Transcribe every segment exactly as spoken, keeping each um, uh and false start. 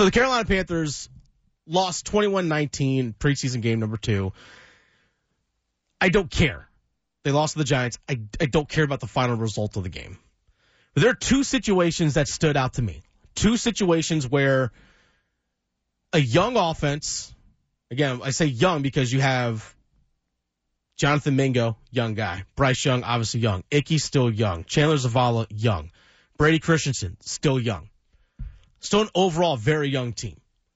So the Carolina Panthers lost twenty-one nineteen preseason game number two. I don't care. They lost to the Giants. I, I don't care about the final result of the game. But there are two situations that stood out to me. Two situations where a young offense, again, I say young because you have Jonathan Mingo, young guy. Bryce Young, obviously young. Icky, still young. Chandler Zavala, young. Brady Christensen, still young. Still an overall very young team.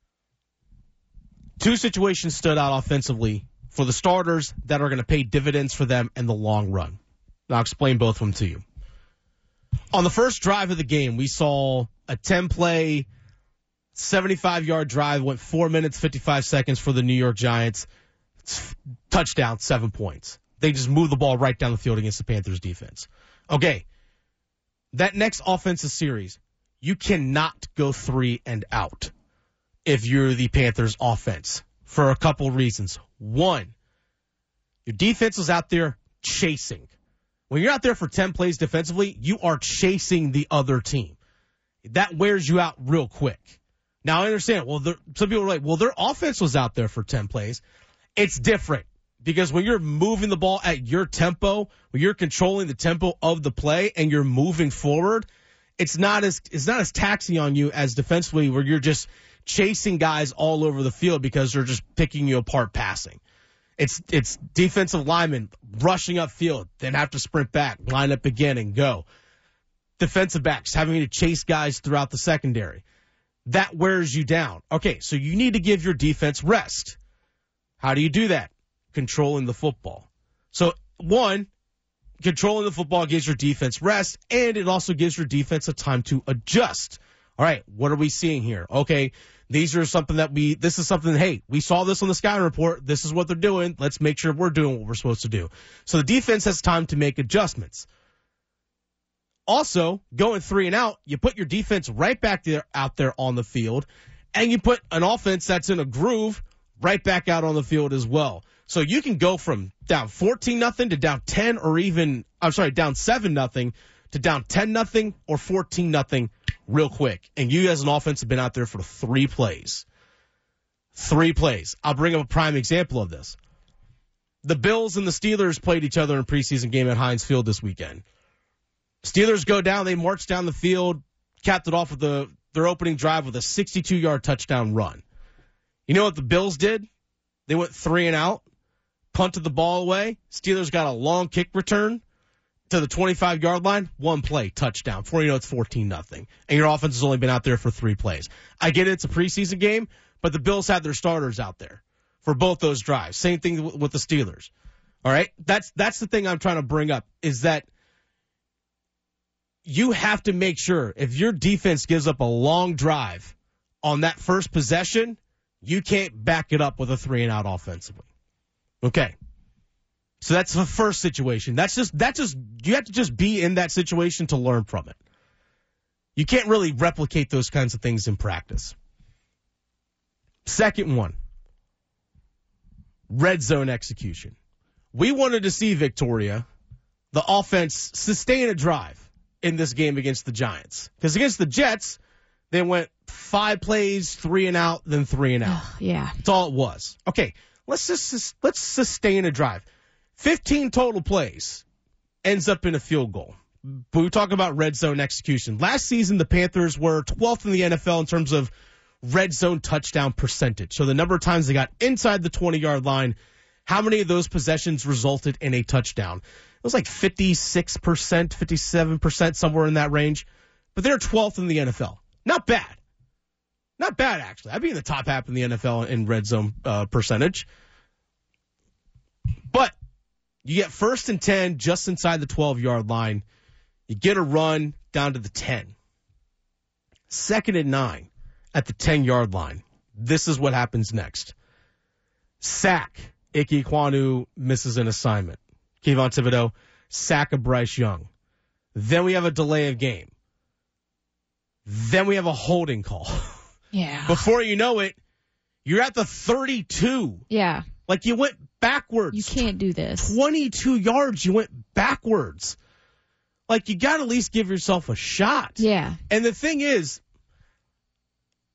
Two situations stood out offensively for the starters that are going to pay dividends for them in the long run. And I'll explain both of them to you. On the first drive of the game, we saw a ten-play, seventy-five-yard drive, went four minutes, fifty-five seconds for the New York Giants. Touchdown, seven points. They just moved the ball right down the field against the Panthers defense. Okay, that next offensive series, you cannot go three and out if you're the Panthers offense for a couple reasons. One, your defense was out there chasing. When you're out there for ten plays defensively, you are chasing the other team. That wears you out real quick. Now, I understand. Well, some people are like, well, their offense was out there for ten plays. It's different because when you're moving the ball at your tempo, when you're controlling the tempo of the play and you're moving forward, it's not as it's not as taxing on you as defensively where you're just chasing guys all over the field because they're just picking you apart passing. It's it's defensive linemen rushing upfield, then have to sprint back, line up again, and go. Defensive backs having to chase guys throughout the secondary. That wears you down. Okay, so you need to give your defense rest. How do you do that? Controlling the football. So, one, controlling the football gives your defense rest, and it also gives your defense a time to adjust. All right, what are we seeing here? Okay, these are something that we, this is something, hey, we saw this on the scouting report. This is what they're doing. Let's make sure we're doing what we're supposed to do. So the defense has time to make adjustments. Also, going three and out, you put your defense right back there out there on the field, and you put an offense that's in a groove right back out on the field as well. So you can go from down fourteen nothing to down ten or even, I'm sorry, down seven nothing to down ten nothing or fourteen nothing real quick. And you as an offense have been out there for three plays. Three plays. I'll bring up a prime example of this. The Bills and the Steelers played each other in a preseason game at Heinz Field this weekend. Steelers go down, they march down the field, capped it off with the, their opening drive with a sixty-two-yard touchdown run. You know what the Bills did? They went three and out, punted the ball away. Steelers got a long kick return to the twenty-five-yard line, one play, touchdown. Before you know, it's fourteen nothing. And your offense has only been out there for three plays. I get it, it's a preseason game, but the Bills had their starters out there for both those drives. Same thing with the Steelers. All right? That's that's the thing I'm trying to bring up, is that you have to make sure if your defense gives up a long drive on that first possession, you can't back it up with a three and out offensively. Okay. So that's the first situation. That's just, that's just, you have to just be in that situation to learn from it. You can't really replicate those kinds of things in practice. Second one, red zone execution. We wanted to see Victoria, the offense, sustain a drive in this game against the Giants. Because against the Jets, they went five plays, three and out, then three and out. Oh, yeah. That's all it was. Okay, let's just let's sustain a drive. fifteen total plays ends up in a field goal. But we talk about red zone execution. Last season, the Panthers were twelfth in the N F L in terms of red zone touchdown percentage. So the number of times they got inside the twenty-yard line, how many of those possessions resulted in a touchdown? It was like fifty-six percent, fifty-seven percent, somewhere in that range. But they're twelfth in the N F L. Not bad. Not bad, actually. I'd be in the top half in the N F L in red zone uh, percentage. But you get first and ten just inside the twelve-yard line. You get a run down to the ten. Second and nine at the ten-yard line. This is what happens next. Sack. Ike Ekwonu misses an assignment. Kayvon Thibodeau, sack of Bryce Young. Then we have a delay of game. Then we have a holding call. Yeah. Before you know it, you're at the thirty-two. Yeah. Like you went backwards. You can't do this. twenty-two yards, you went backwards. Like you got to at least give yourself a shot. Yeah. And the thing is,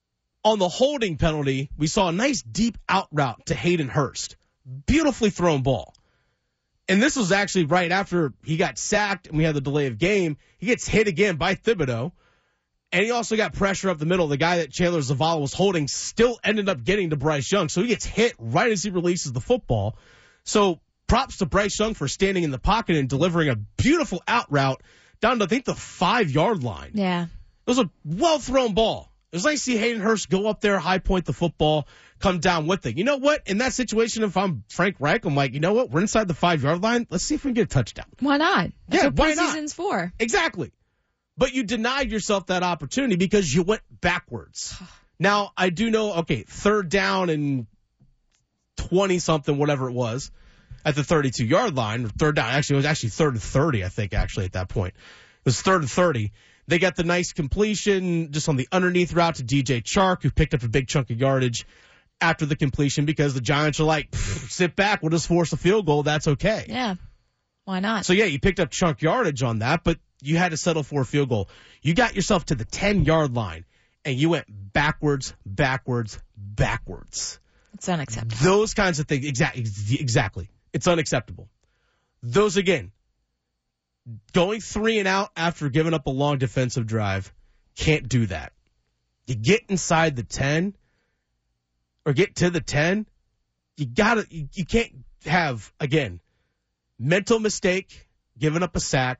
On the holding penalty, we saw a nice deep out route to Hayden Hurst. Beautifully thrown ball. And this was actually right after he got sacked and we had the delay of game. He gets hit again by Thibodeau. And he also got pressure up the middle. The guy that Chandler Zavala was holding still ended up getting to Bryce Young. So he gets hit right as he releases the football. So props to Bryce Young for standing in the pocket and delivering a beautiful out route down to, I think, the five-yard line. Yeah. It was a well-thrown ball. It was nice to see Hayden Hurst go up there, high point the football, come down with it. You know what? In that situation, if I'm Frank Reich, I'm like, you know what? We're inside the five-yard line. Let's see if we can get a touchdown. Why not? That's Yeah, what why not? preseason's for. Exactly. But you denied yourself that opportunity because you went backwards. Now, I do know, okay, third down and twenty-something, whatever it was, at the thirty-two-yard line, or third down. Actually, it was actually third and thirty, I think, actually, at that point. It was third and thirty. They got the nice completion just on the underneath route to D J Chark, who picked up a big chunk of yardage after the completion because the Giants are like, sit back, we'll just force a field goal, that's okay. Yeah. Why not? So, yeah, you picked up chunk yardage on that, but you had to settle for a field goal. You got yourself to the ten-yard line, and you went backwards, backwards, backwards. It's unacceptable. Those kinds of things, exactly, exactly. It's unacceptable. Those, again, going three and out after giving up a long defensive drive, can't do that. You get inside the ten, or get to the ten, you gotta, you, you can't have, again, mental mistake, giving up a sack.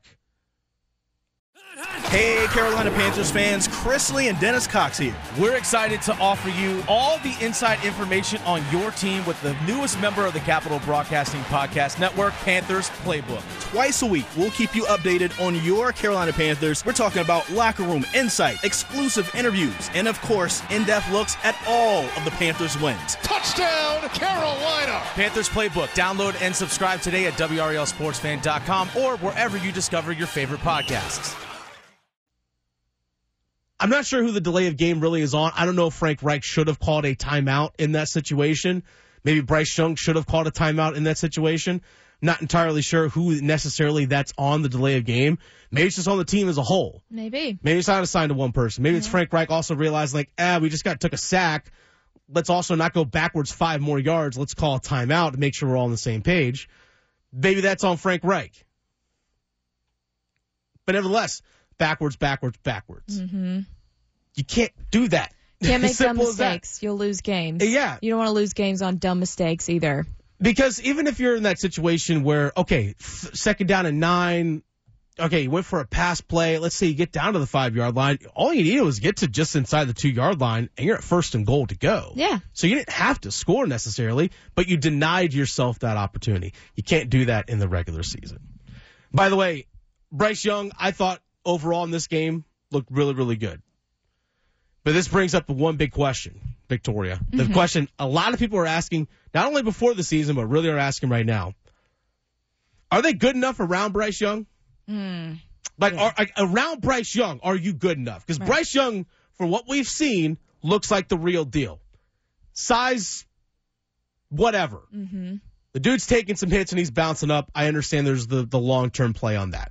Hey, Carolina Panthers fans, Chris Lee and Dennis Cox here. We're excited to offer you all the inside information on your team with the newest member of the Capital Broadcasting Podcast Network, Panthers Playbook. Twice a week, we'll keep you updated on your Carolina Panthers. We're talking about locker room insight, exclusive interviews, and of course, in-depth looks at all of the Panthers' wins. Touchdown, Carolina! Panthers Playbook. Download and subscribe today at W R L sports fan dot com or wherever you discover your favorite podcasts. I'm not sure who the delay of game really is on. I don't know if Frank Reich should have called a timeout in that situation. Maybe Bryce Young should have called a timeout in that situation. Not entirely sure who necessarily that's on the delay of game. Maybe it's just on the team as a whole. Maybe. Maybe it's not assigned to one person. Maybe yeah. it's Frank Reich also realized, like, ah, we just got took a sack. Let's also not go backwards five more yards. Let's call a timeout to make sure we're all on the same page. Maybe that's on Frank Reich. But nevertheless, backwards, backwards, backwards. Mm-hmm. You can't do that. Can't make dumb mistakes. You'll lose games. Yeah. You don't want to lose games on dumb mistakes either. Because even if you're in that situation where, okay, th- second down and nine, okay, you went for a pass play. Let's say you get down to the five-yard line. All you needed was get to just inside the two-yard line, and you're at first and goal to go. Yeah. So you didn't have to score necessarily, but you denied yourself that opportunity. You can't do that in the regular season. By the way, Bryce Young, I thought overall in this game looked really, really good. But this brings up the one big question, Victoria. The mm-hmm. question a lot of people are asking, not only before the season, but really are asking right now. Are they good enough around Bryce Young? Mm. Like, yeah. are, like, around Bryce Young, are you good enough? Because right. Bryce Young, for what we've seen, looks like the real deal. Size, whatever. Mm-hmm. The dude's taking some hits and he's bouncing up. I understand there's the, the long-term play on that.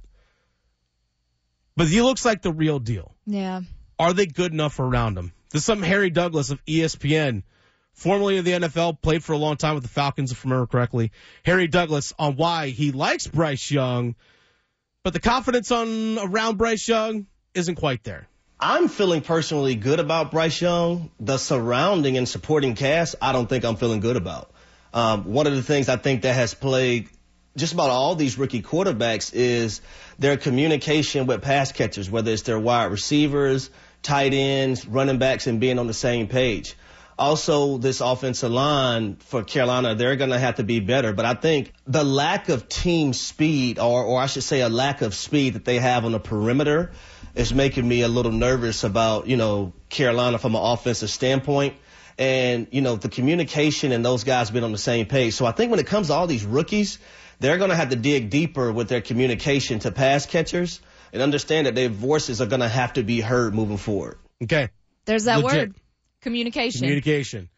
But he looks like the real deal. Yeah. Are they good enough around him? This is something Harry Douglas of E S P N, formerly of the N F L, played for a long time with the Falcons, if I remember correctly. Harry Douglas on why he likes Bryce Young, but the confidence on around Bryce Young isn't quite there. I'm feeling personally good about Bryce Young. The surrounding and supporting cast, I don't think I'm feeling good about. Um, one of the things I think that has plagued just about all these rookie quarterbacks is their communication with pass catchers, whether it's their wide receivers, tight ends, running backs, and being on the same page. Also, this offensive line for Carolina, they're going to have to be better. But I think the lack of team speed, or, or I should say a lack of speed that they have on the perimeter, is making me a little nervous about, you know, Carolina from an offensive standpoint. And, you know, the communication and those guys being on the same page. So I think when it comes to all these rookies, they're going to have to dig deeper with their communication to pass catchers and understand that their voices are going to have to be heard moving forward. Okay. There's that Legit. word. Communication. Communication. Yep.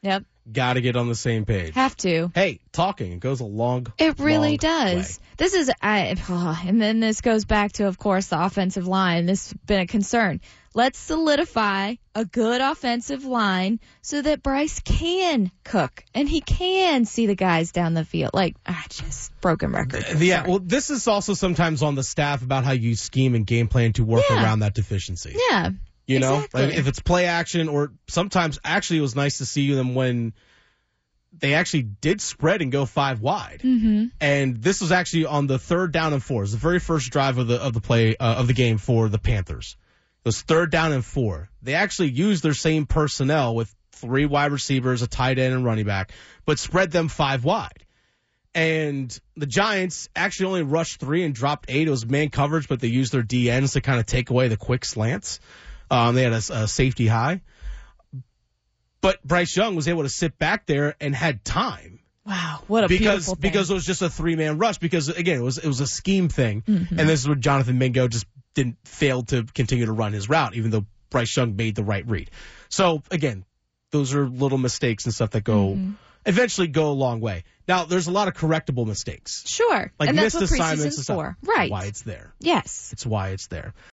got to get on the same page. Have to. Hey, talking, it goes a long It really long does. way. This is, I, oh, and then this goes back to, of course, the offensive line. This has been a concern. Let's solidify a good offensive line so that Bryce can cook and he can see the guys down the field. Like, ah, just broken record. Yeah, Sorry. well, this is also sometimes on the staff about how you scheme and game plan to work Yeah. around that deficiency. Yeah. You know, exactly. like if it's play action, or sometimes actually it was nice to see them when they actually did spread and go five wide. Mm-hmm. And this was actually on the third down and four. It was the very first drive of the of the play uh, of the game for the Panthers. It was third down and four. They actually used their same personnel with three wide receivers, a tight end, and running back, but spread them five wide. And the Giants actually only rushed three and dropped eight. It was man coverage, but they used their D Ns to kind of take away the quick slants. Um, they had a, a safety high. But Bryce Young was able to sit back there and had time. Wow, what a because beautiful thing. because it was just a three man rush. Because again, it was it was a scheme thing, Mm-hmm. and this is where Jonathan Mingo just didn't fail to continue to run his route, even though Bryce Young made the right read. So again, those are little mistakes and stuff that go Mm-hmm. eventually go a long way. Now, there's a lot of correctable mistakes, Sure. like and that's missed what assignments and preseason's stuff. for. Right. Why it's there. Yes. It's why it's there.